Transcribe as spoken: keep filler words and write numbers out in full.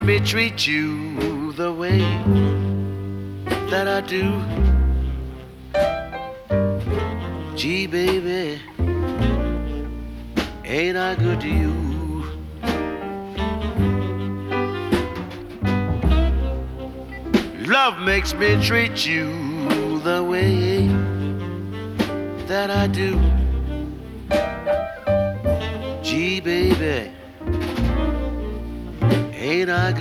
Me treat you the way that I do. Gee, baby, ain't I good to you? Love makes me treat you the way that I do. Gee, baby, ain't I good?